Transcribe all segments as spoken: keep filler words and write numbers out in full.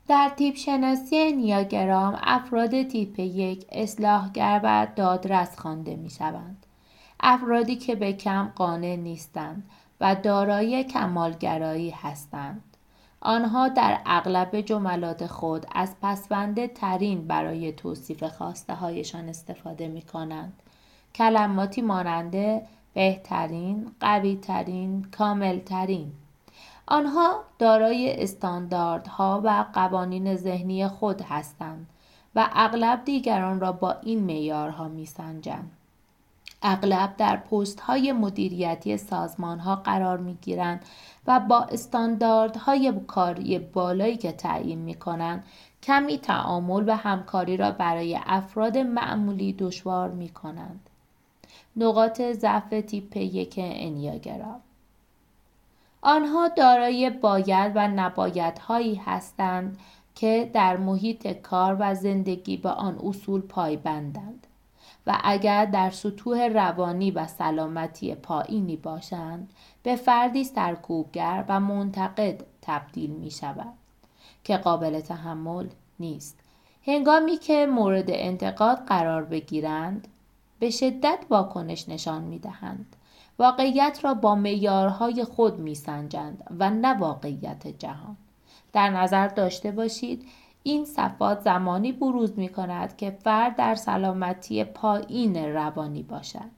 در تیپ شناسی انیاگرام افراد تیپ یک اصلاحگر و دادرس خوانده می شوند. افرادی که به کم قانع نیستند و دارای کمالگرایی هستند. آنها در اغلب جملات خود از پسونده ترین برای توصیف خواسته هایشان استفاده می کنند. کلماتی ماننده بهترین، قوی ترین، کامل ترین. آنها دارای استانداردها و قوانین ذهنی خود هستند و اغلب دیگران را با این معیارها می‌سنجند. اغلب در پست‌های مدیریتی سازمان‌ها قرار می‌گیرند و با استانداردهای کاری بالایی که تعیین می‌کنند کمی تعامل و همکاری را برای افراد معمولی دشوار می‌کنند. نقاط ضعف تیپ یک انیاگرام: آنها دارای باید و نبایدهایی هستند که در محیط کار و زندگی به آن اصول پایبندند و اگر در سطوح روانی و سلامتی پایینی باشند به فردی سرکوبگر و منتقد تبدیل می شود که قابل تحمل نیست. هنگامی که مورد انتقاد قرار بگیرند به شدت واکنش نشان می دهند. واقعیت را با معیارهای خود می‌سنجند و نه واقعیت جهان. در نظر داشته باشید این صفات زمانی بروز می‌کند که فرد در سلامتی پایین روانی باشد.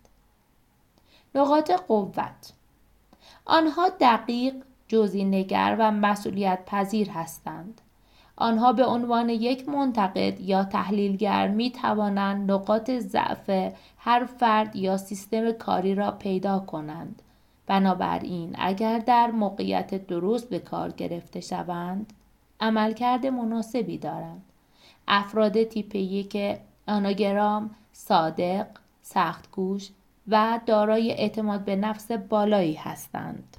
نقاط قوت: آنها دقیق، جزئی‌نگر و مسئولیت پذیر هستند. آنها به عنوان یک منتقد یا تحلیلگر می توانند نقاط ضعف هر فرد یا سیستم کاری را پیدا کنند. بنابراین اگر در موقعیت درست به کار گرفته شوند، عملکرد مناسبی دارند. افراد تیپ یک انیاگرام صادق، سخت‌کوش و دارای اعتماد به نفس بالایی هستند.